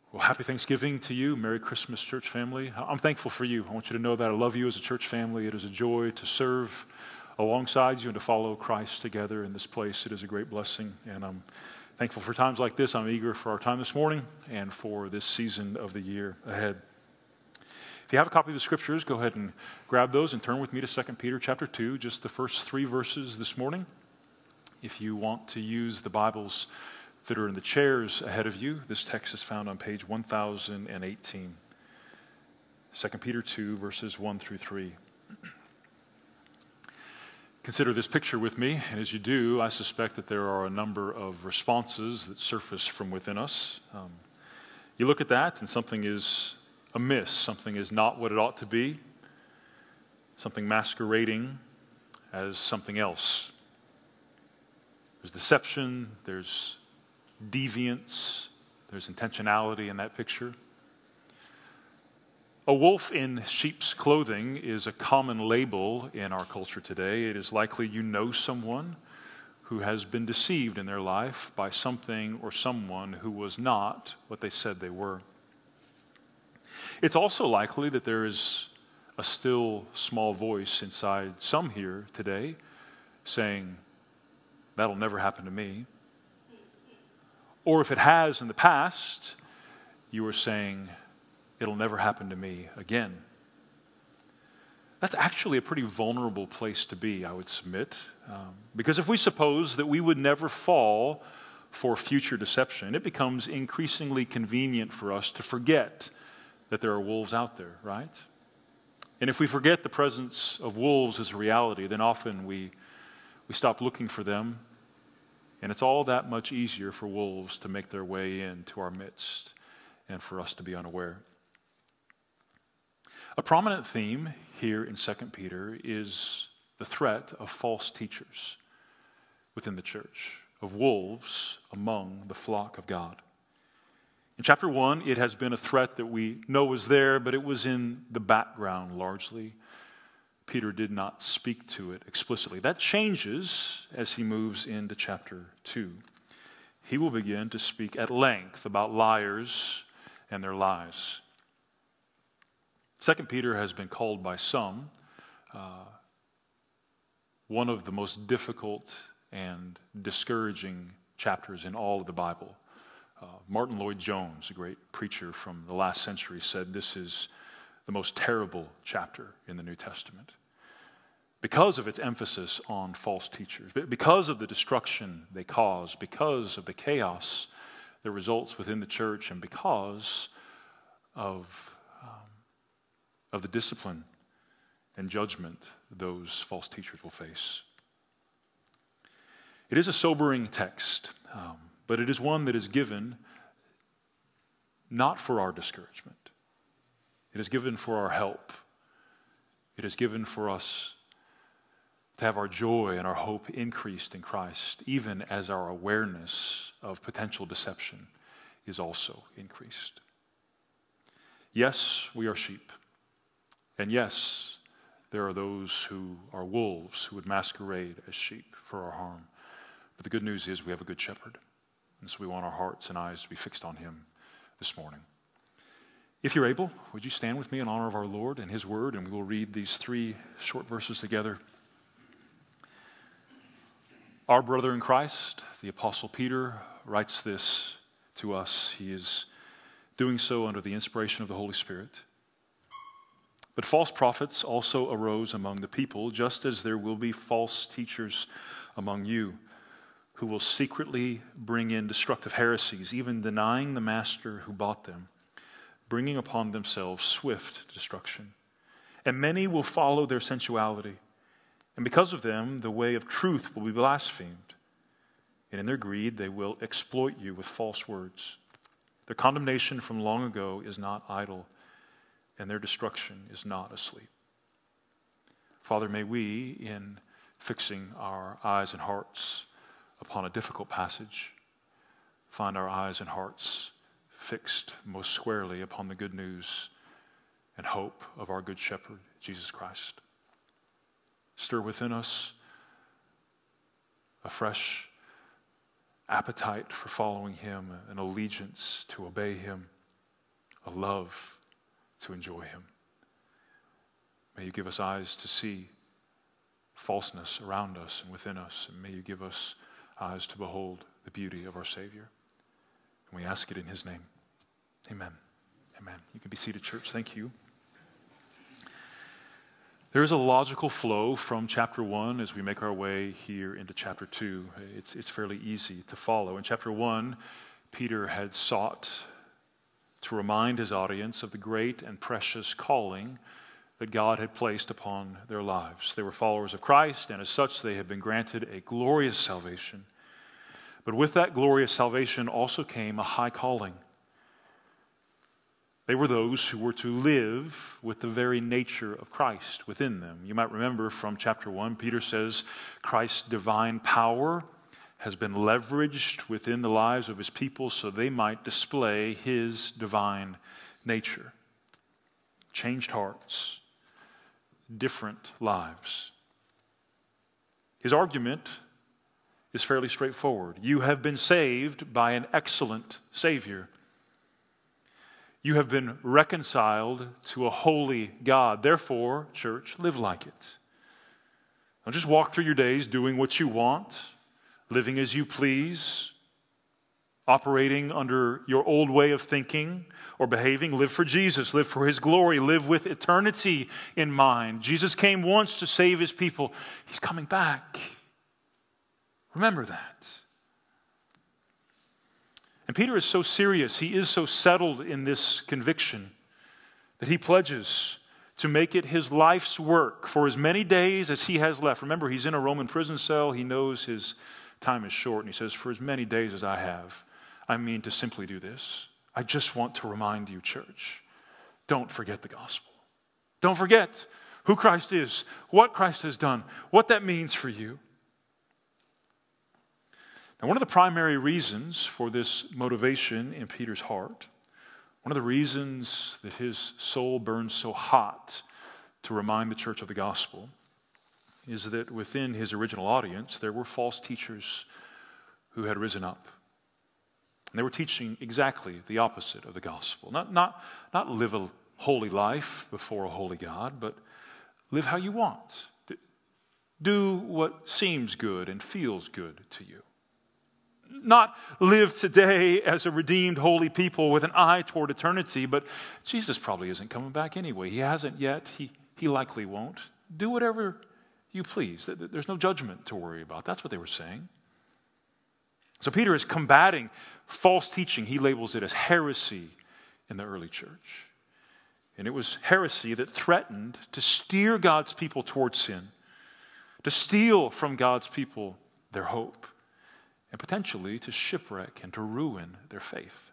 Well, happy Thanksgiving to you. Merry Christmas, church family. I'm thankful for you. I want you to know that I love you as a church family. It is a joy to serve alongside you and to follow Christ together in this place. It is a great blessing, and I'm thankful for times like this. I'm eager for our time this morning and for this season of the year ahead. If you have a copy of the Scriptures, go ahead and grab those and turn with me to 2 Peter chapter 2, just the first 3 verses this morning. If you want to use the Bibles that are in the chairs ahead of you, this text is found on page 1018. 2 Peter 2, verses 1 through 3. Consider this picture with me, and as you do, I suspect that there are a number of responses that surface from within us. You look at that, and something is amiss. Something is not what it ought to be. Something masquerading as something else. There's deception, there's deviance, there's intentionality in that picture. A wolf in sheep's clothing is a common label in our culture today. It is likely you know someone who has been deceived in their life by something or someone who was not what they said they were. It's also likely that there is a still small voice inside some here today saying, "That'll never happen to me." Or if it has in the past, you are saying, "It'll never happen to me again." That's actually a pretty vulnerable place to be, I would submit. Because if we suppose that we would never fall for future deception, it becomes increasingly convenient for us to forget that there are wolves out there, right? And if we forget the presence of wolves as a reality, then often we stop looking for them. And it's all that much easier for wolves to make their way into our midst and for us to be unaware. A prominent theme here in 2 Peter is the threat of false teachers within the church, of wolves among the flock of God. In chapter 1, it has been a threat that we know was there, but it was in the background largely. Peter did not speak to it explicitly. That changes as he moves into chapter 2. He will begin to speak at length about liars and their lies. 2 Peter has been called by some one of the most difficult and discouraging chapters in all of the Bible. Martin Lloyd-Jones, a great preacher from the last century, said this is the most terrible chapter in the New Testament because of its emphasis on false teachers, because of the destruction they cause, because of the chaos that results within the church, and because of the discipline and judgment those false teachers will face. It is a sobering text, but it is one that is given not for our discouragement. It is given for our help. It is given for us to have our joy and our hope increased in Christ, even as our awareness of potential deception is also increased. Yes, we are sheep. And yes, there are those who are wolves who would masquerade as sheep for our harm. But the good news is we have a good shepherd. And so we want our hearts and eyes to be fixed on him this morning. If you're able, would you stand with me in honor of our Lord and his word, and we will read these 3 short verses together. Our brother in Christ, the Apostle Peter, writes this to us. He is doing so under the inspiration of the Holy Spirit. But false prophets also arose among the people, just as there will be false teachers among you, who will secretly bring in destructive heresies, even denying the master who bought them, bringing upon themselves swift destruction. And many will follow their sensuality, and because of them, the way of truth will be blasphemed. And in their greed, they will exploit you with false words. Their condemnation from long ago is not idle, and their destruction is not asleep. Father, may we, in fixing our eyes and hearts upon a difficult passage, find our eyes and hearts fixed most squarely upon the good news and hope of our good shepherd, Jesus Christ. Stir within us a fresh appetite for following him, an allegiance to obey him, a love to enjoy him. May you give us eyes to see falseness around us and within us, and may you give us eyes to behold the beauty of our Savior. And we ask it in his name. Amen. Amen. You can be seated, church. Thank you. There is a logical flow from chapter 1 as we make our way here into chapter 2. It's fairly easy to follow. In chapter 1, Peter had sought to remind his audience of the great and precious calling that God had placed upon their lives. They were followers of Christ, and as such, they had been granted a glorious salvation. But with that glorious salvation also came a high calling. They were those who were to live with the very nature of Christ within them. You might remember from chapter 1, Peter says Christ's divine power has been leveraged within the lives of his people so they might display his divine nature. Changed hearts, different lives. His argument is fairly straightforward. You have been saved by an excellent Savior. You have been reconciled to a holy God. Therefore, church, live like it. Don't just walk through your days doing what you want, living as you please, operating under your old way of thinking or behaving. Live for Jesus. Live for his glory. Live with eternity in mind. Jesus came once to save his people. He's coming back. Remember that. And Peter is so serious, he is so settled in this conviction that he pledges to make it his life's work for as many days as he has left. Remember, he's in a Roman prison cell. He knows his time is short. And he says, for as many days as I have, I mean to simply do this. I just want to remind you, church, don't forget the gospel. Don't forget who Christ is, what Christ has done, what that means for you. Now, one of the primary reasons for this motivation in Peter's heart, one of the reasons that his soul burns so hot to remind the church of the gospel, is that within his original audience, there were false teachers who had risen up. And they were teaching exactly the opposite of the gospel. Not live a holy life before a holy God, but live how you want. Do what seems good and feels good to you. Not live today as a redeemed, holy people with an eye toward eternity, but Jesus probably isn't coming back anyway. He hasn't yet. He likely won't. Do whatever you please. There's no judgment to worry about. That's what they were saying. So Peter is combating false teaching. He labels it as heresy in the early church. And it was heresy that threatened to steer God's people towards sin, to steal from God's people their hope, and potentially to shipwreck and to ruin their faith.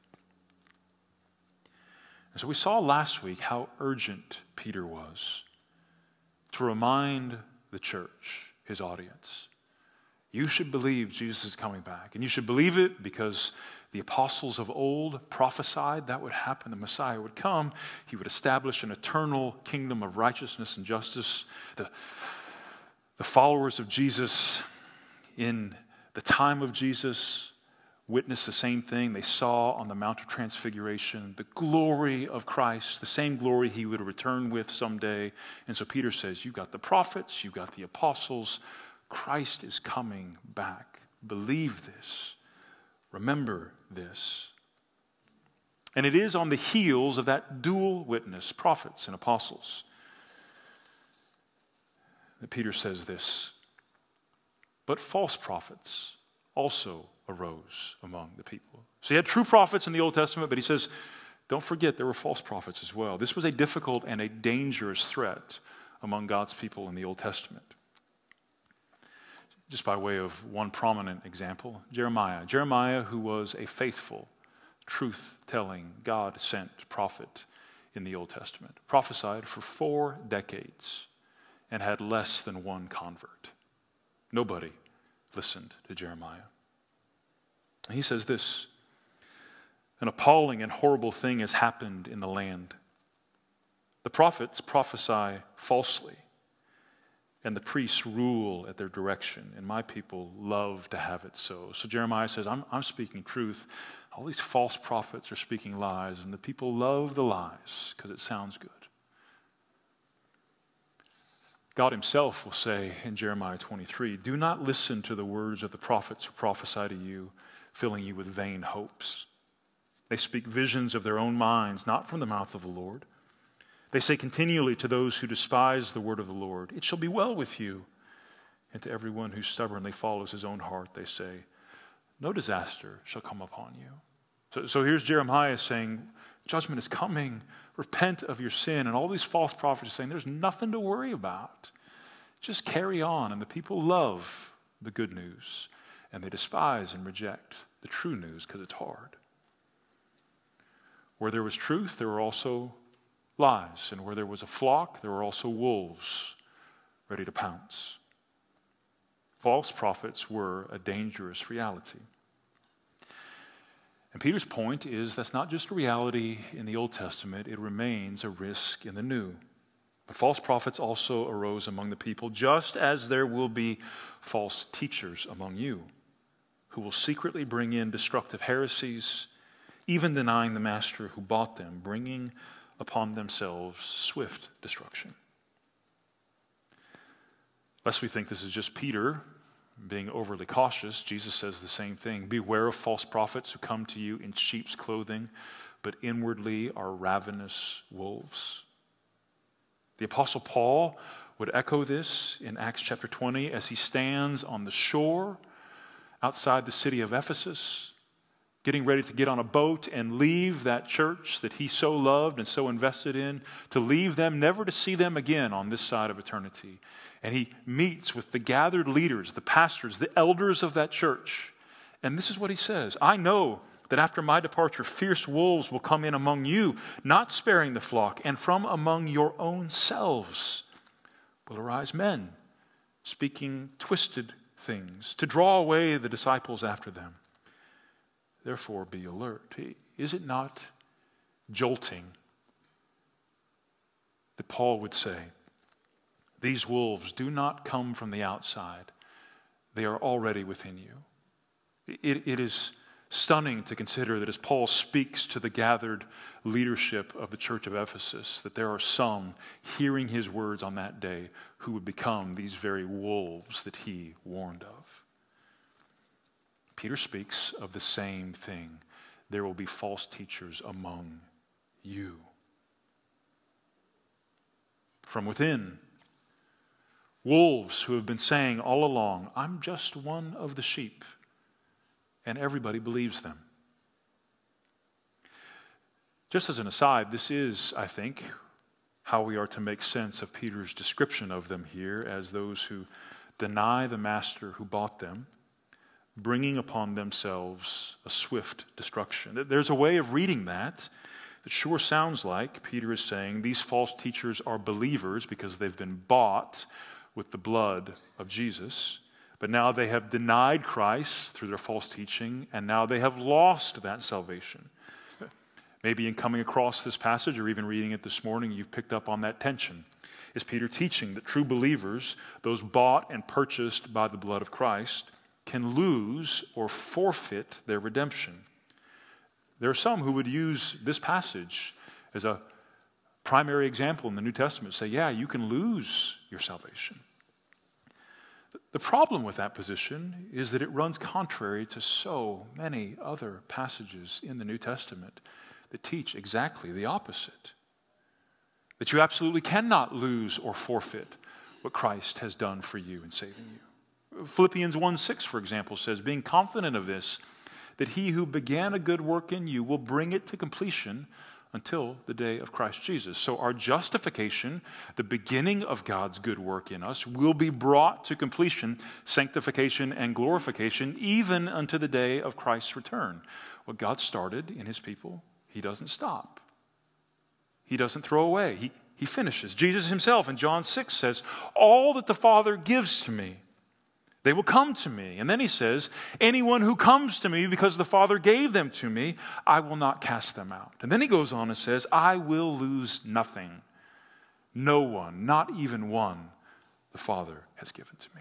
And so we saw last week how urgent Peter was to remind the church, his audience, you should believe Jesus is coming back. And you should believe it because the apostles of old prophesied that would happen. The Messiah would come. He would establish an eternal kingdom of righteousness and justice. The followers of Jesus in the time of Jesus witnessed the same thing. They saw on the Mount of Transfiguration the glory of Christ, the same glory he would return with someday. And so Peter says, you've got the prophets, you've got the apostles. Christ is coming back. Believe this. Remember this. And it is on the heels of that dual witness, prophets and apostles, that Peter says this. But false prophets also arose among the people. So he had true prophets in the Old Testament, but he says, don't forget there were false prophets as well. This was a difficult and a dangerous threat among God's people in the Old Testament. Just by way of one prominent example, Jeremiah. Jeremiah, who was a faithful, truth-telling, God-sent prophet in the Old Testament, prophesied for 4 decades and had less than one convert. Nobody listened to Jeremiah. He says this, an appalling and horrible thing has happened in the land. The prophets prophesy falsely, and the priests rule at their direction, and my people love to have it so. So Jeremiah says, I'm speaking truth. All these false prophets are speaking lies, and the people love the lies because it sounds good. God himself will say in Jeremiah 23, do not listen to the words of the prophets who prophesy to you, filling you with vain hopes. They speak visions of their own minds, not from the mouth of the Lord. They say continually to those who despise the word of the Lord, it shall be well with you. And to everyone who stubbornly follows his own heart, they say, no disaster shall come upon you. So here's Jeremiah saying, judgment is coming. Repent of your sin. And all these false prophets are saying, there's nothing to worry about. Just carry on. And the people love the good news. And they despise and reject the true news because it's hard. Where there was truth, there were also lies. And where there was a flock, there were also wolves ready to pounce. False prophets were a dangerous reality. And Peter's point is that's not just a reality in the Old Testament, it remains a risk in the New. But false prophets also arose among the people, just as there will be false teachers among you, who will secretly bring in destructive heresies, even denying the master who bought them, bringing upon themselves swift destruction. Lest we think this is just Peter being overly cautious, Jesus says the same thing. Beware of false prophets who come to you in sheep's clothing, but inwardly are ravenous wolves. The Apostle Paul would echo this in Acts chapter 20 as he stands on the shore outside the city of Ephesus, getting ready to get on a boat and leave that church that he so loved and so invested in, to leave them, never to see them again on this side of eternity. And he meets with the gathered leaders, the pastors, the elders of that church. And this is what he says, I know that after my departure, fierce wolves will come in among you, not sparing the flock, and from among your own selves will arise men, speaking twisted things, to draw away the disciples after them. Therefore, be alert. Is it not jolting that Paul would say, these wolves do not come from the outside. They are already within you. It is stunning to consider that as Paul speaks to the gathered leadership of the church of Ephesus, that there are some hearing his words on that day who would become these very wolves that he warned of. Peter speaks of the same thing. There will be false teachers among you. From within, wolves who have been saying all along, I'm just one of the sheep, and everybody believes them. Just as an aside, this is, I think, how we are to make sense of Peter's description of them here as those who deny the master who bought them, bringing upon themselves a swift destruction. There's a way of reading that. It sure sounds like Peter is saying these false teachers are believers because they've been bought with the blood of Jesus, but now they have denied Christ through their false teaching, and now they have lost that salvation. Maybe in coming across this passage or even reading it this morning, you've picked up on that tension. Is Peter teaching that true believers, those bought and purchased by the blood of Christ, can lose or forfeit their redemption? There are some who would use this passage as a primary example in the New Testament, say, yeah, you can lose your salvation. The problem with that position is that it runs contrary to so many other passages in the New Testament that teach exactly the opposite. That you absolutely cannot lose or forfeit what Christ has done for you in saving you. Philippians 1:6, for example, says, being confident of this, that he who began a good work in you will bring it to completion until the day of Christ Jesus. So our justification, the beginning of God's good work in us, will be brought to completion, sanctification and glorification, even unto the day of Christ's return. What God started in his people, he doesn't stop. He doesn't throw away. He finishes. Jesus himself in John 6 says, all that the Father gives to me, they will come to me. And then he says, anyone who comes to me because the Father gave them to me, I will not cast them out. And then he goes on and says, I will lose nothing. No one, not even one, the Father has given to me.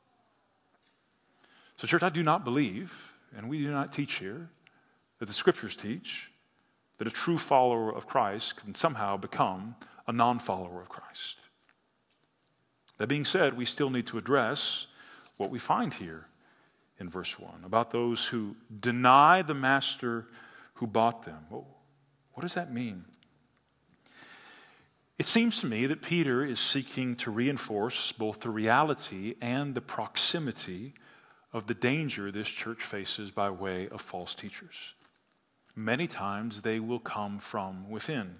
So, church, I do not believe, and we do not teach here, that the Scriptures teach that a true follower of Christ can somehow become a non-follower of Christ. That being said, we still need to address what we find here in verse 1 about those who deny the master who bought them. What does that mean? It seems to me that Peter is seeking to reinforce both the reality and the proximity of the danger this church faces by way of false teachers. Many times they will come from within.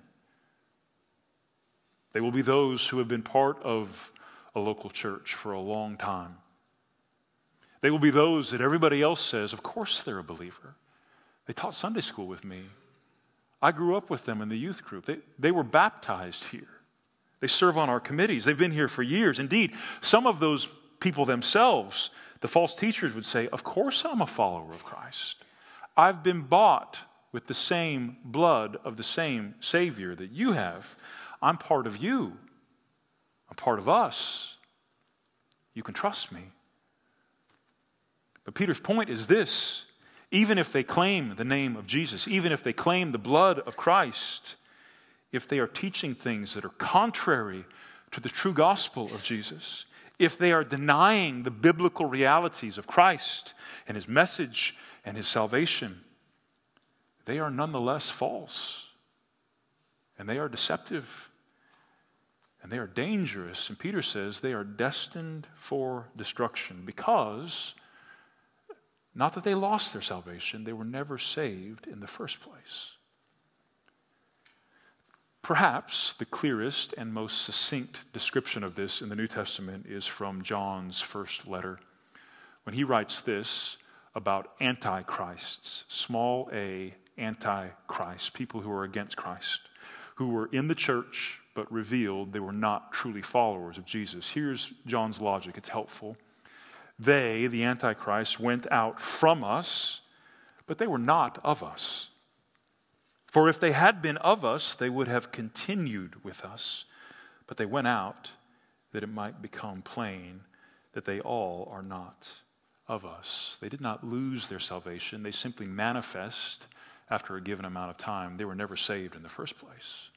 They will be those who have been part of a local church for a long time. They will be those that everybody else says, of course they're a believer. They taught Sunday school with me. I grew up with them in the youth group. They were baptized here. They serve on our committees. They've been here for years. Indeed, some of those people themselves, the false teachers would say, of course I'm a follower of Christ. I've been bought with the same blood of the same Savior that you have. I'm part of you. I'm part of us. You can trust me. But Peter's point is this: even if they claim the name of Jesus, even if they claim the blood of Christ, if they are teaching things that are contrary to the true gospel of Jesus, if they are denying the biblical realities of Christ and His message and His salvation, they are nonetheless false. And they are deceptive. And they are dangerous. And Peter says they are destined for destruction because, not that they lost their salvation, they were never saved in the first place. Perhaps the clearest and most succinct description of this in the New Testament is from John's first letter, when he writes this about antichrists, small a, antichrist, people who are against Christ, who were in the church but revealed they were not truly followers of Jesus. Here's John's logic. It's helpful. They, the antichrists, went out from us, but they were not of us. For if they had been of us, they would have continued with us. But they went out that it might become plain that they all are not of us. They did not lose their salvation. They simply manifest after a given amount of time. They were never saved in the first place.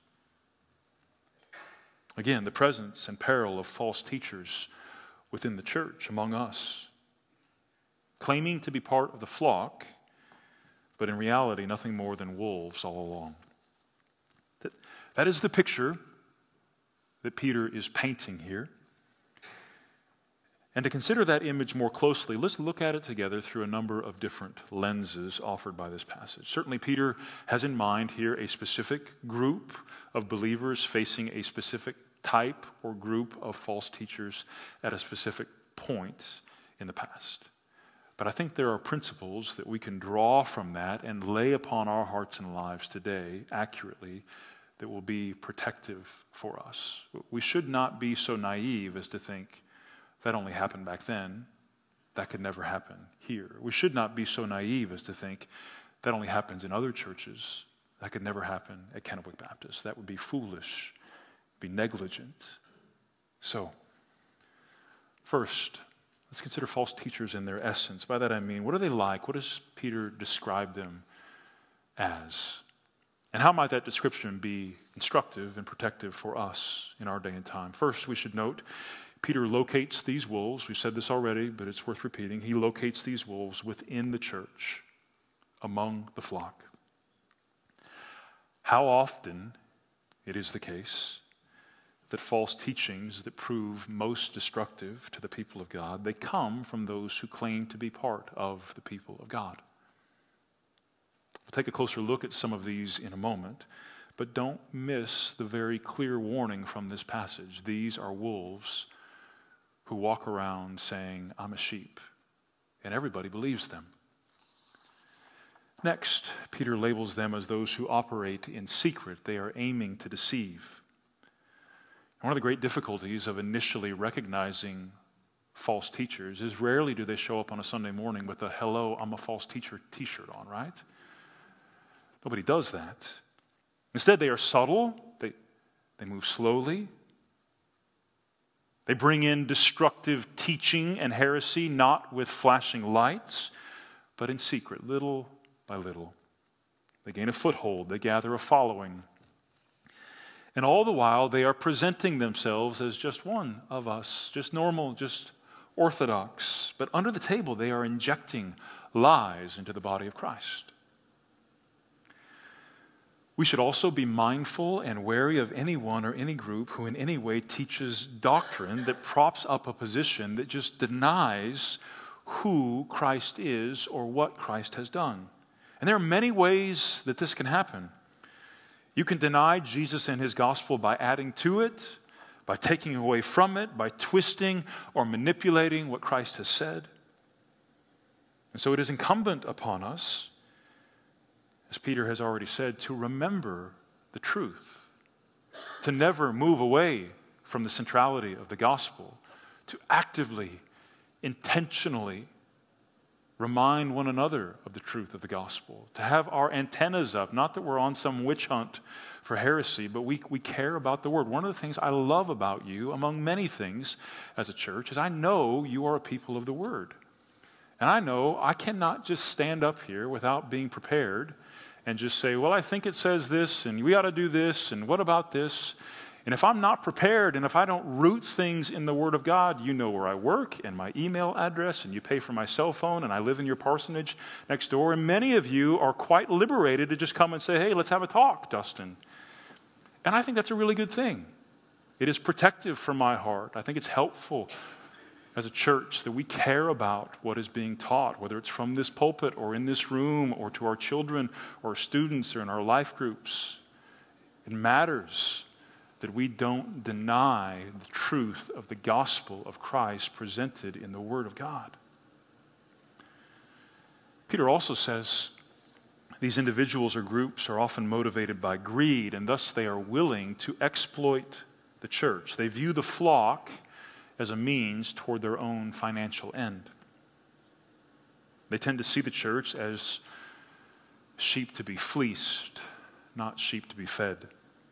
Again, the presence and peril of false teachers within the church, among us, claiming to be part of the flock, but in reality, nothing more than wolves all along. That is the picture that Peter is painting here. And to consider that image more closely, let's look at it together through a number of different lenses offered by this passage. Certainly, Peter has in mind here a specific group of believers facing a specific type or group of false teachers at a specific point in the past. But I think there are principles that we can draw from that and lay upon our hearts and lives today accurately that will be protective for us. We should not be so naive as to think that only happened back then. That could never happen here. We should not be so naive as to think that only happens in other churches. That could never happen at Kennewick Baptist. That would be foolish, be negligent. So, first, let's consider false teachers in their essence. By that I mean, what are they like? What does Peter describe them as? And how might that description be instructive and protective for us in our day and time? First, we should note, Peter locates these wolves. We've said this already, but it's worth repeating. He locates these wolves within the church, among the flock. How often it is the case that false teachings that prove most destructive to the people of God, they come from those who claim to be part of the people of God. We'll take a closer look at some of these in a moment, but don't miss the very clear warning from this passage. These are wolves who walk around saying, I'm a sheep, and everybody believes them. Next, Peter labels them as those who operate in secret. They are aiming to deceive. One of the great difficulties of initially recognizing false teachers is rarely do they show up on a Sunday morning with a "Hello, I'm a false teacher" t-shirt on, right? Nobody does that. Instead, they are subtle. They move slowly. They bring in destructive teaching and heresy, not with flashing lights, but in secret, little by little. They gain a foothold, they gather a following. And all the while, they are presenting themselves as just one of us, just normal, just orthodox. But under the table, they are injecting lies into the body of Christ. We should also be mindful and wary of anyone or any group who in any way teaches doctrine that props up a position that just denies who Christ is or what Christ has done. And there are many ways that this can happen. You can deny Jesus and his gospel by adding to it, by taking away from it, by twisting or manipulating what Christ has said. And so it is incumbent upon us, as Peter has already said, to remember the truth, to never move away from the centrality of the gospel, to actively, intentionally remind one another of the truth of the gospel, to have our antennas up, not that we're on some witch hunt for heresy, but we care about the word. One of the things I love about you, among many things as a church, is I know you are a people of the word. And I know I cannot just stand up here without being prepared and just say, well, I think it says this, and we ought to do this, and what about this? And if I'm not prepared, and if I don't root things in the Word of God, you know where I work, and my email address, and you pay for my cell phone, and I live in your parsonage next door, and many of you are quite liberated to just come and say, hey, let's have a talk, Dustin. And I think that's a really good thing. It is protective for my heart. I think it's helpful as a church that we care about what is being taught, whether it's from this pulpit or in this room or to our children or students or in our life groups. It matters that we don't deny the truth of the gospel of Christ presented in the Word of God. Peter also says these individuals or groups are often motivated by greed, and thus they are willing to exploit the church. They view the flock as a means toward their own financial end. They tend to see the church as sheep to be fleeced, not sheep to be fed.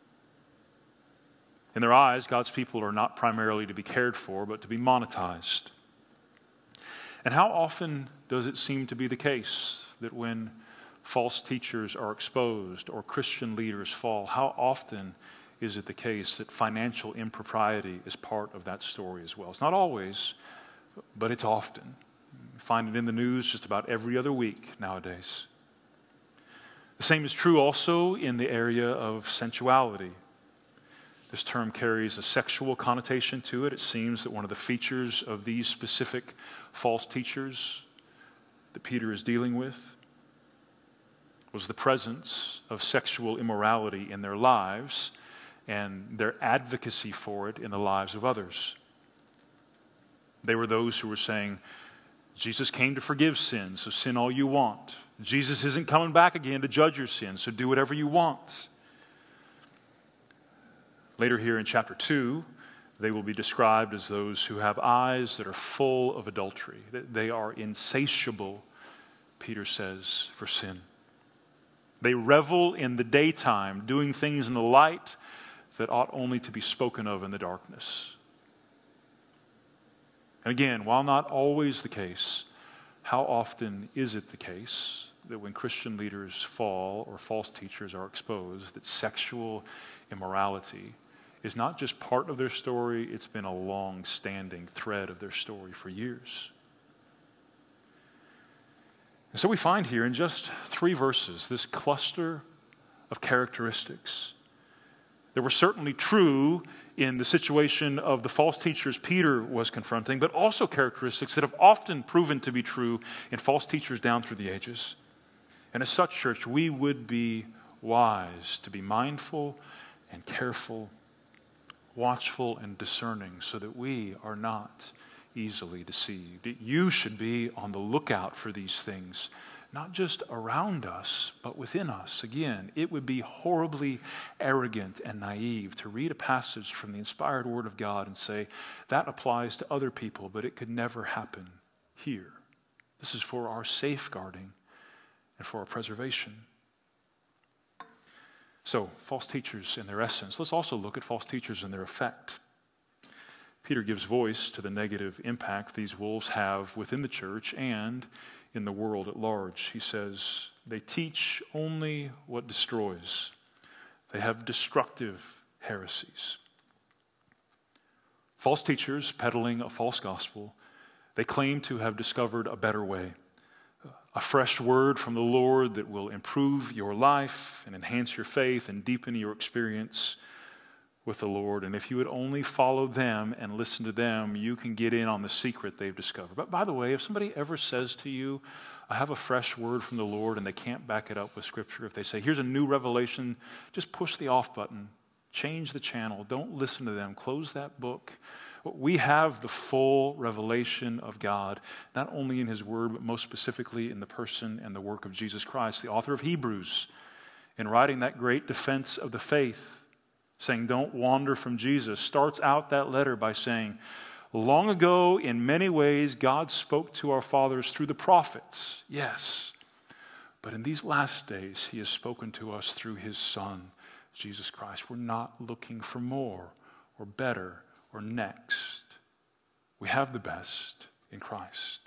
In their eyes, God's people are not primarily to be cared for, but to be monetized. And how often does it seem to be the case that when false teachers are exposed or Christian leaders fall, how often is it the case that financial impropriety is part of that story as well? It's not always, but it's often. You find it in the news just about every other week nowadays. The same is true also in the area of sensuality. This term carries a sexual connotation to it. It seems that one of the features of these specific false teachers that Peter is dealing with was the presence of sexual immorality in their lives and their advocacy for it in the lives of others. They were those who were saying, Jesus came to forgive sin, so sin all you want. Jesus isn't coming back again to judge your sins, so do whatever you want. Later here in chapter 2, they will be described as those who have eyes that are full of adultery. They are insatiable, Peter says, for sin. They revel in the daytime, doing things in the light that ought only to be spoken of in the darkness. And again, while not always the case, how often is it the case that when Christian leaders fall or false teachers are exposed, that sexual immorality is not just part of their story, it's been a long-standing thread of their story for years. And so we find here in just 3 verses this cluster of characteristics that were certainly true in the situation of the false teachers Peter was confronting, but also characteristics that have often proven to be true in false teachers down through the ages. And as such, church, we would be wise to be mindful and careful, watchful and discerning, so that we are not easily deceived. You should be on the lookout for these things, not just around us, but within us. Again, it would be horribly arrogant and naive to read a passage from the inspired Word of God and say, that applies to other people, but it could never happen here. This is for our safeguarding and for our preservation. So, false teachers in their essence. Let's also look at false teachers and their effect. Peter gives voice to the negative impact these wolves have within the church and in the world at large. He says, they teach only what destroys. They have destructive heresies. False teachers peddling a false gospel, they claim to have discovered a better way, a fresh word from the Lord that will improve your life and enhance your faith and deepen your experience with the Lord. And if you would only follow them and listen to them, you can get in on the secret they've discovered. But by the way, if somebody ever says to you, I have a fresh word from the Lord, and they can't back it up with Scripture, if they say, here's a new revelation, just push the off button, change the channel, don't listen to them, close that book. We have the full revelation of God, not only in His Word, but most specifically in the person and the work of Jesus Christ, the author of Hebrews, in writing that great defense of the faith, saying, don't wander from Jesus, starts out that letter by saying, long ago, in many ways, God spoke to our fathers through the prophets, yes. But in these last days, He has spoken to us through His Son, Jesus Christ. We're not looking for more or better or next. We have the best in Christ.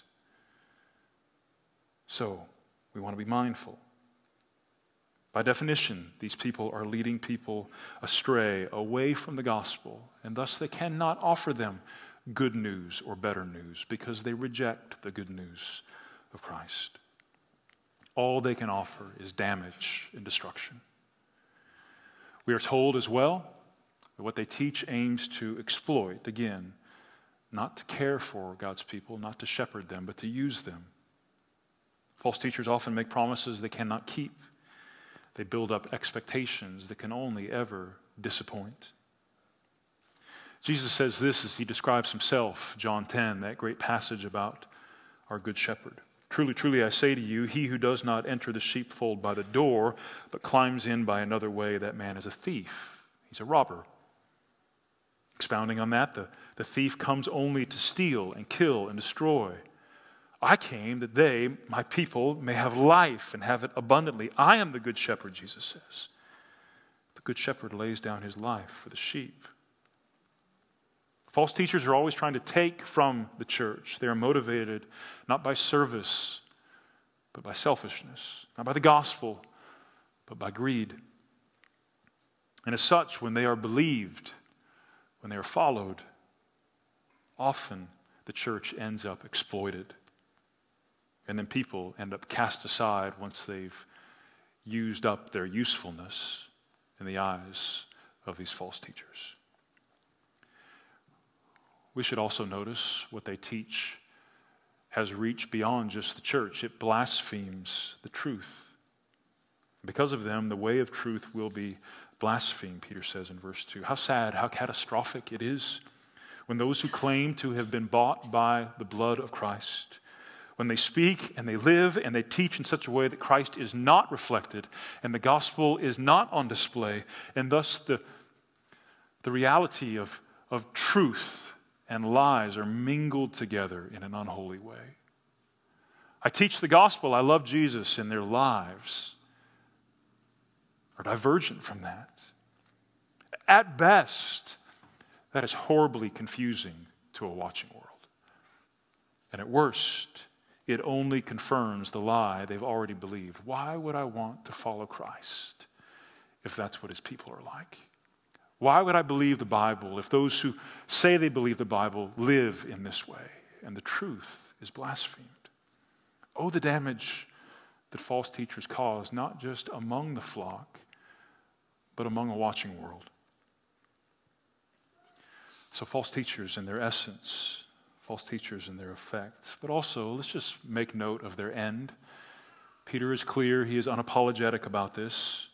So, we want to be mindful. By definition, these people are leading people astray, away from the gospel, and thus they cannot offer them good news or better news because they reject the good news of Christ. All they can offer is damage and destruction. We are told as well that what they teach aims to exploit, again, not to care for God's people, not to shepherd them, but to use them. False teachers often make promises they cannot keep. They build up expectations that can only ever disappoint. Jesus says this as He describes Himself, John 10, that great passage about our good shepherd. Truly, truly, I say to you, he who does not enter the sheepfold by the door, but climbs in by another way, that man is a thief. He's a robber. Expounding on that, the thief comes only to steal and kill and destroy. I came that they, my people, may have life and have it abundantly. I am the good shepherd, Jesus says. The good shepherd lays down his life for the sheep. False teachers are always trying to take from the church. They are motivated not by service, but by selfishness. Not by the gospel, but by greed. And as such, when they are believed, when they are followed, often the church ends up exploited. And then people end up cast aside once they've used up their usefulness in the eyes of these false teachers. We should also notice what they teach has reached beyond just the church. It blasphemes the truth. Because of them, the way of truth will be blasphemed, Peter says in verse 2. How sad, how catastrophic it is when those who claim to have been bought by the blood of Christ, when they speak and they live and they teach in such a way that Christ is not reflected and the gospel is not on display, and thus the reality of truth and lies are mingled together in an unholy way. I teach the gospel, I love Jesus, and their lives are divergent from that. At best, that is horribly confusing to a watching world. And at worst, it only confirms the lie they've already believed. Why would I want to follow Christ if that's what His people are like? Why would I believe the Bible if those who say they believe the Bible live in this way and the truth is blasphemed? Oh, the damage that false teachers cause, not just among the flock, but among a watching world. So false teachers in their essence, false teachers in their effect, but also let's just make note of their end. Peter is clear, he is unapologetic about this.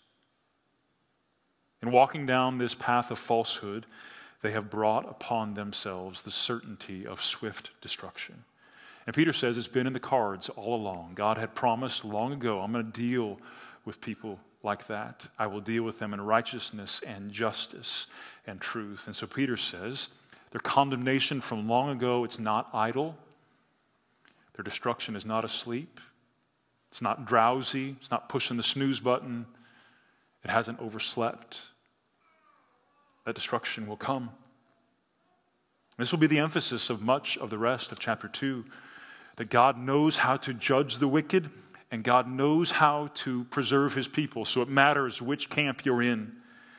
In walking down this path of falsehood, they have brought upon themselves the certainty of swift destruction. And Peter says it's been in the cards all along. God had promised long ago, I'm going to deal with people like that. I will deal with them in righteousness and justice and truth. And so Peter says their condemnation from long ago, it's not idle. Their destruction is not asleep. It's not drowsy. It's not pushing the snooze button. It hasn't overslept. That destruction will come. This will be the emphasis of much of the rest of chapter 2, that God knows how to judge the wicked and God knows how to preserve his people, so it matters which camp you're in.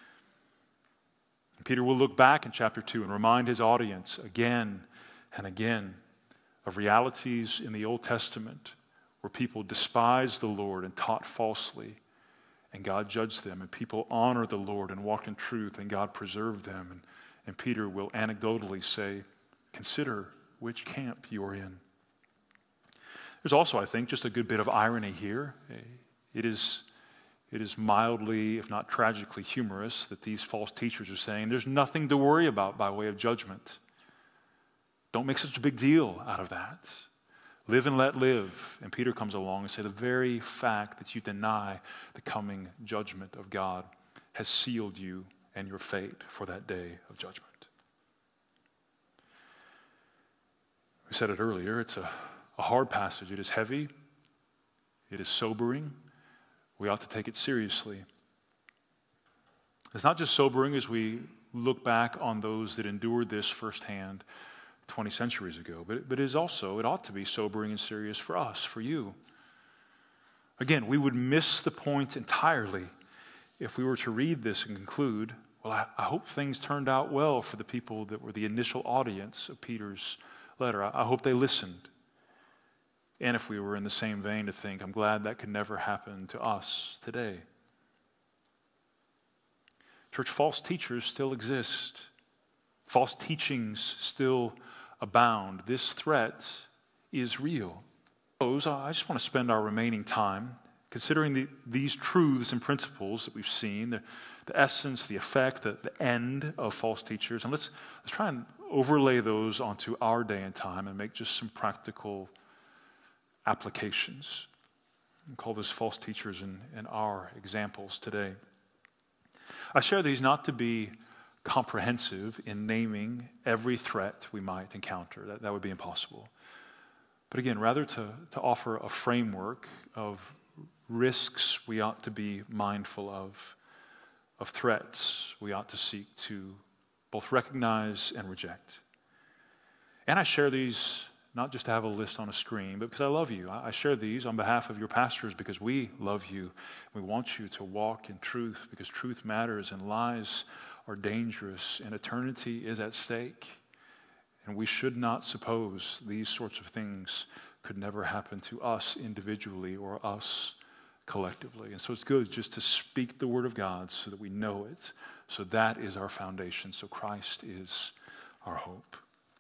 And Peter will look back in chapter 2 and remind his audience again and again of realities in the Old Testament where people despised the Lord and taught falsely, and God judged them, and people honor the Lord and walk in truth, and God preserved them. And Peter will anecdotally say, consider which camp you're in. There's also, I think, just a good bit of irony here. It is mildly, if not tragically, humorous that these false teachers are saying there's nothing to worry about by way of judgment. Don't make such a big deal out of that. Live and let live. And Peter comes along and says the very fact that you deny the coming judgment of God has sealed you and your fate for that day of judgment. We said it earlier, it's a hard passage. It is heavy. It is sobering. We ought to take it seriously. It's not just sobering as we look back on those that endured this firsthand 20 centuries ago, but it ought to be sobering and serious for us, for you. Again, we would miss the point entirely if we were to read this and conclude, well, I hope things turned out well for the people that were the initial audience of Peter's letter. I hope they listened. And if we were in the same vein to think, I'm glad that could never happen to us today. Church, false teachers still exist. False teachings still abound. This threat is real. I just want to spend our remaining time considering these truths and principles that we've seen, the essence, the effect, the end of false teachers. And let's try and overlay those onto our day and time and make just some practical applications. We call this false teachers in our examples today. I share these not to be comprehensive in naming every threat we might encounter. That would be impossible. But again, rather to offer a framework of risks we ought to be mindful of threats we ought to seek to both recognize and reject. And I share these not just to have a list on a screen, but because I love you. I share these on behalf of your pastors because we love you. We want you to walk in truth because truth matters and lies are dangerous and eternity is at stake. And we should not suppose these sorts of things could never happen to us individually or us collectively. And so it's good just to speak the word of God so that we know it. So that is our foundation. So Christ is our hope.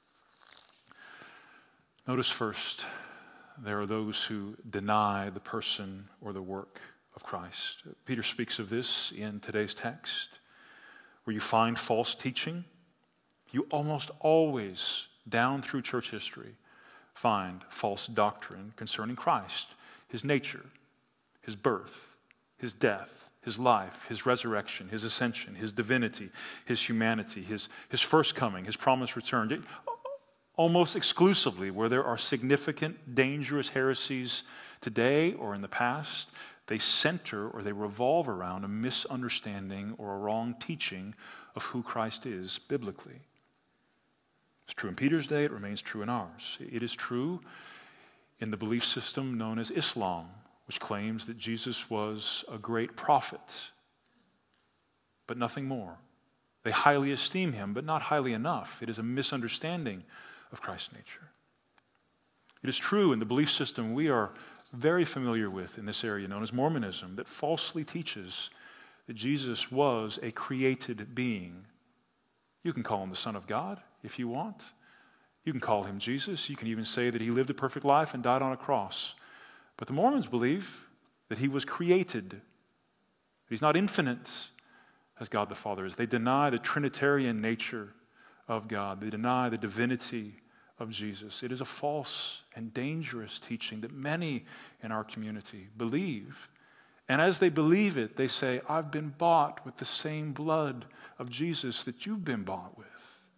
Notice first, there are those who deny the person or the work of Christ. Peter speaks of this in today's text. Where you find false teaching, you almost always, down through church history, find false doctrine concerning Christ, his nature, his birth, his death, his life, his resurrection, his ascension, his divinity, his humanity, his first coming, his promised return. Almost exclusively, where there are significant, dangerous heresies today or in the past, they center or they revolve around a misunderstanding or a wrong teaching of who Christ is biblically. It's true in Peter's day, it remains true in ours. It is true in the belief system known as Islam, which claims that Jesus was a great prophet, but nothing more. They highly esteem him, but not highly enough. It is a misunderstanding of Christ's nature. It is true in the belief system we are very familiar with in this area known as Mormonism that falsely teaches that Jesus was a created being. You can call him the Son of God if you want. You can call him Jesus. You can even say that he lived a perfect life and died on a cross. But the Mormons believe that he was created. He's not infinite as God the Father is. They deny the Trinitarian nature of God. They deny the divinity of Jesus. It is a false and dangerous teaching that many in our community believe. And as they believe it, they say, I've been bought with the same blood of Jesus that you've been bought with.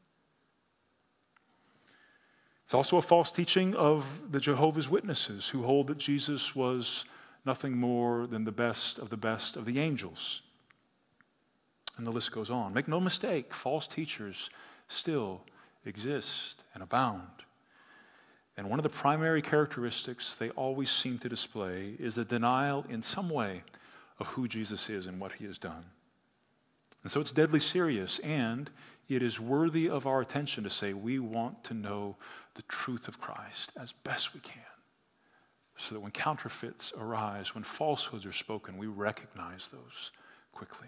It's also a false teaching of the Jehovah's Witnesses who hold that Jesus was nothing more than the best of the angels. And the list goes on. Make no mistake, false teachers still exist and abound. And one of the primary characteristics they always seem to display is a denial in some way of who Jesus is and what he has done. And so it's deadly serious, and it is worthy of our attention to say we want to know the truth of Christ as best we can, so that when counterfeits arise, when falsehoods are spoken, we recognize those quickly.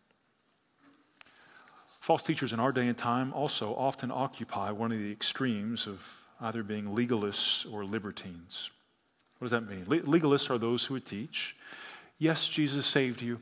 False teachers in our day and time also often occupy one of the extremes of either being legalists or libertines. What does that mean? Legalists are those who would teach, yes, Jesus saved you.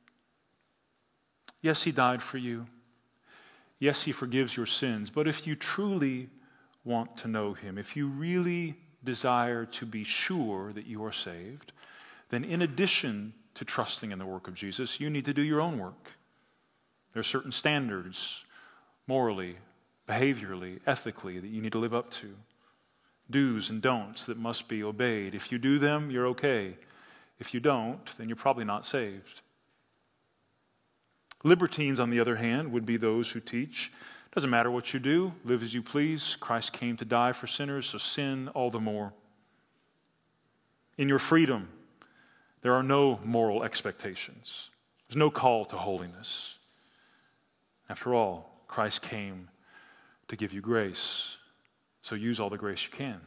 Yes, he died for you. Yes, he forgives your sins. But if you truly want to know him, if you really desire to be sure that you are saved, then in addition to trusting in the work of Jesus, you need to do your own work. There are certain standards, morally, behaviorally, ethically, that you need to live up to. Do's and don'ts that must be obeyed. If you do them, you're okay. If you don't, then you're probably not saved. Libertines, on the other hand, would be those who teach, doesn't matter what you do, live as you please. Christ came to die for sinners, so sin all the more. In your freedom, there are no moral expectations. There's no call to holiness. After all, Christ came to give you grace, so use all the grace you can.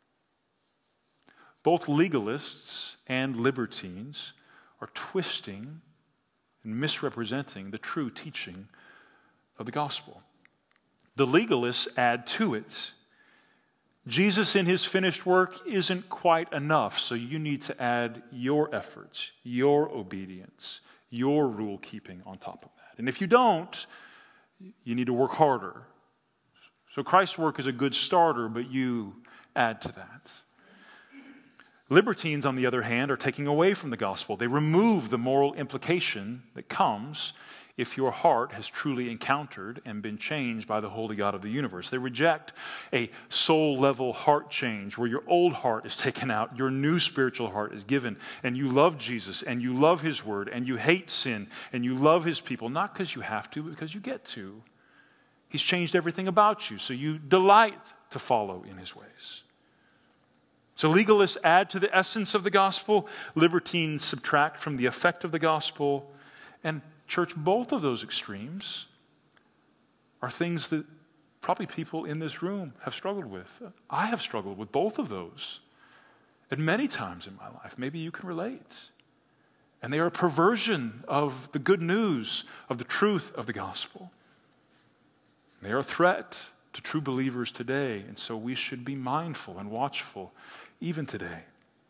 Both legalists and libertines are twisting and misrepresenting the true teaching of the gospel. The legalists add to it, Jesus in his finished work isn't quite enough, so you need to add your efforts, your obedience, your rule keeping on top of that. And if you don't, you need to work harder. So Christ's work is a good starter, but you add to that. Libertines, on the other hand, are taking away from the gospel. They remove the moral implication that comes if your heart has truly encountered and been changed by the holy God of the universe. They reject a soul-level heart change where your old heart is taken out, your new spiritual heart is given, and you love Jesus, and you love his word, and you hate sin, and you love his people, not because you have to, but because you get to. He's changed everything about you, so you delight to follow in his ways. So legalists add to the essence of the gospel, libertines subtract from the effect of the gospel, and church, both of those extremes are things that probably people in this room have struggled with. I have struggled with both of those at many times in my life. Maybe you can relate. And they are a perversion of the good news, of the truth of the gospel. They are a threat to true believers today, and so we should be mindful and watchful even today.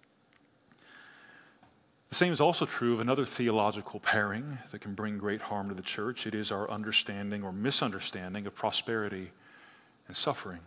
The same is also true of another theological pairing that can bring great harm to the church. It is our understanding or misunderstanding of prosperity and suffering.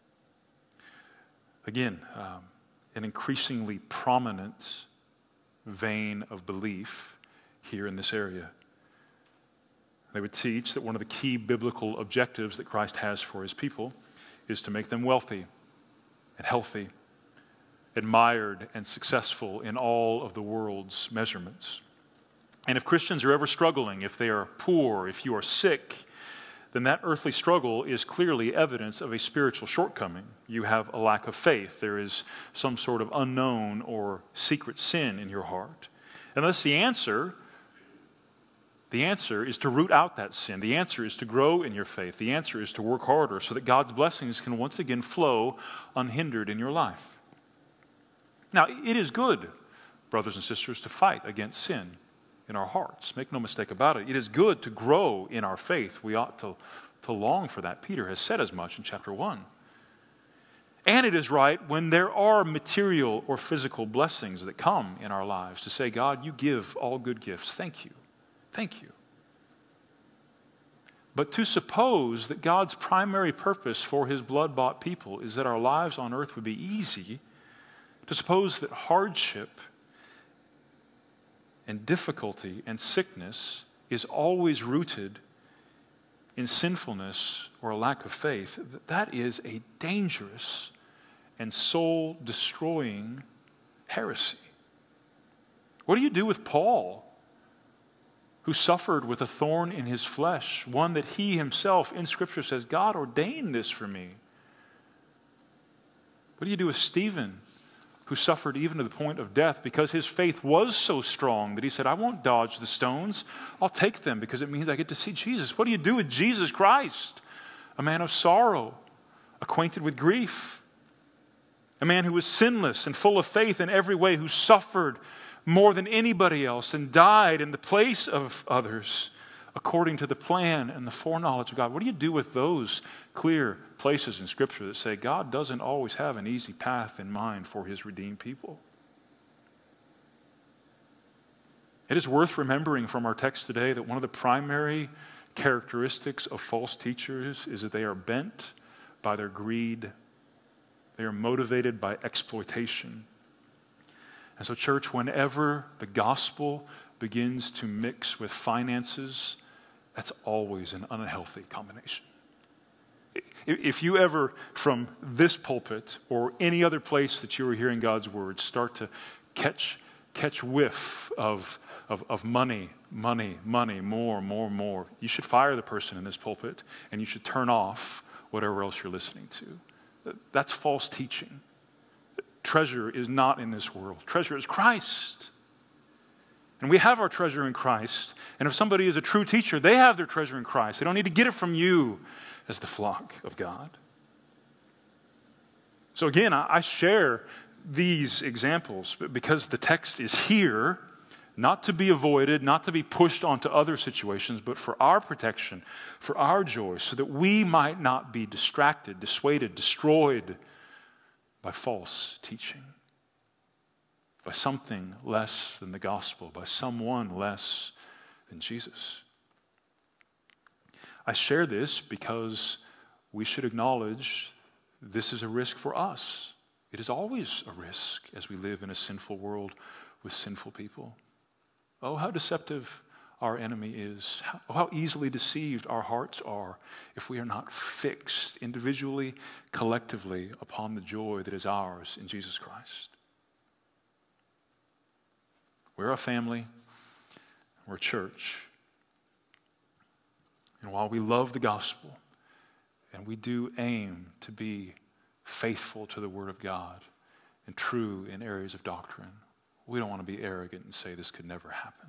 Again, an increasingly prominent vein of belief here in this area. They would teach that one of the key biblical objectives that Christ has for his people is to make them wealthy and healthy, admired and successful in all of the world's measurements. And if Christians are ever struggling, if they are poor, if you are sick, then that earthly struggle is clearly evidence of a spiritual shortcoming. You have a lack of faith. There is some sort of unknown or secret sin in your heart. And thus the answer is to root out that sin. The answer is to grow in your faith. The answer is to work harder so that God's blessings can once again flow unhindered in your life. Now, it is good, brothers and sisters, to fight against sin in our hearts. Make no mistake about it. It is good to grow in our faith. We ought to long for that. Peter has said as much in chapter 1. And it is right when there are material or physical blessings that come in our lives to say, God, you give all good gifts. Thank you. Thank you. But to suppose that God's primary purpose for his blood-bought people is that our lives on earth would be easy, to suppose that hardship and difficulty and sickness is always rooted in sinfulness or a lack of faith, that is a dangerous and soul-destroying heresy. What do you do with Paul, who suffered with a thorn in his flesh, one that he himself in Scripture says, God ordained this for me. What do you do with Stephen, who suffered even to the point of death because his faith was so strong that he said, I won't dodge the stones. I'll take them because it means I get to see Jesus. What do you do with Jesus Christ, a man of sorrow, acquainted with grief, a man who was sinless and full of faith in every way, who suffered more than anybody else and died in the place of others according to the plan and the foreknowledge of God? What do you do with those clear places in Scripture that say God doesn't always have an easy path in mind for his redeemed people? It is worth remembering from our text today that one of the primary characteristics of false teachers is that they are bent by their greed. They are motivated by exploitation. And so, church, whenever the gospel begins to mix with finances, that's always an unhealthy combination. If you ever, from this pulpit or any other place that you are hearing God's word, start to catch whiff of money, more, you should fire the person in this pulpit and you should turn off whatever else you're listening to. That's false teaching. Treasure is not in this world. Treasure is Christ. And we have our treasure in Christ. And if somebody is a true teacher, they have their treasure in Christ. They don't need to get it from you as the flock of God. So again, I share these examples because the text is here, not to be avoided, not to be pushed onto other situations, but for our protection, for our joy, so that we might not be distracted, dissuaded, destroyed by false teaching, by something less than the gospel, by someone less than Jesus. I share this because we should acknowledge this is a risk for us. It is always a risk as we live in a sinful world with sinful people. Oh, how deceptive our enemy is. How easily deceived our hearts are if we are not fixed individually, collectively upon the joy that is ours in Jesus Christ. We're a family. We're a church. And while we love the gospel and we do aim to be faithful to the Word of God and true in areas of doctrine, we don't want to be arrogant and say this could never happen.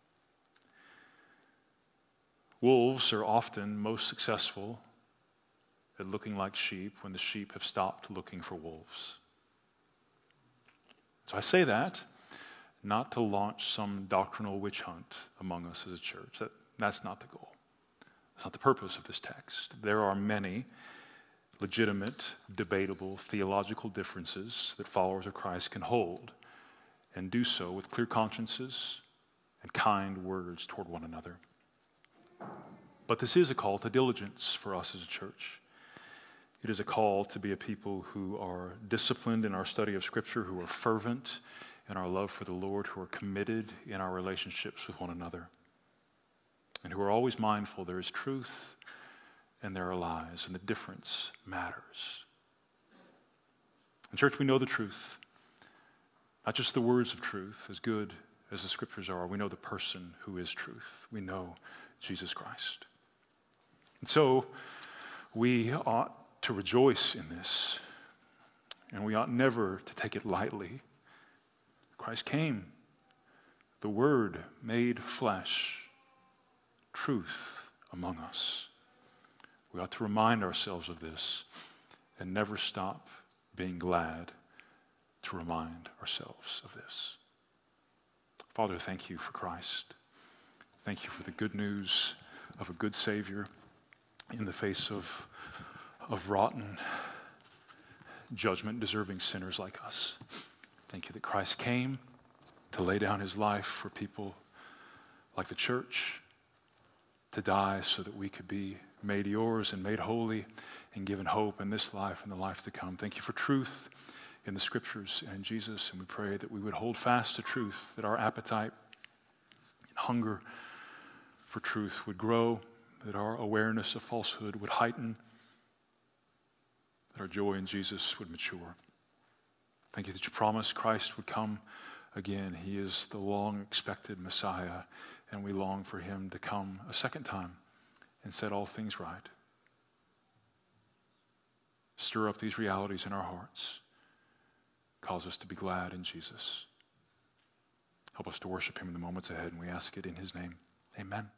Wolves are often most successful at looking like sheep when the sheep have stopped looking for wolves. So I say that not to launch some doctrinal witch hunt among us as a church. That's not the goal. That's not the purpose of this text. There are many legitimate, debatable, theological differences that followers of Christ can hold and do so with clear consciences and kind words toward one another. But this is a call to diligence for us as a church. It is a call to be a people who are disciplined in our study of Scripture, who are fervent in our love for the Lord, who are committed in our relationships with one another, and who are always mindful there is truth and there are lies, and the difference matters. In church, we know the truth, not just the words of truth, as good as the Scriptures are. We know the person who is truth. We know Jesus Christ. And so we ought to rejoice in this, and we ought never to take it lightly. Christ came, the Word made flesh, truth among us. We ought to remind ourselves of this and never stop being glad to remind ourselves of this. Father, thank you for Christ. Thank you for the good news of a good Savior in the face of rotten, judgment-deserving sinners like us. Thank you that Christ came to lay down his life for people like the church, to die so that we could be made yours and made holy and given hope in this life and the life to come. Thank you for truth in the Scriptures and in Jesus, and we pray that we would hold fast to truth, that our appetite and hunger for truth would grow, that our awareness of falsehood would heighten, that our joy in Jesus would mature. Thank you that you promised Christ would come again. He is the long-expected Messiah, and we long for him to come a second time and set all things right. Stir up these realities in our hearts. Cause us to be glad in Jesus. Help us to worship him in the moments ahead, and we ask it in his name. Amen.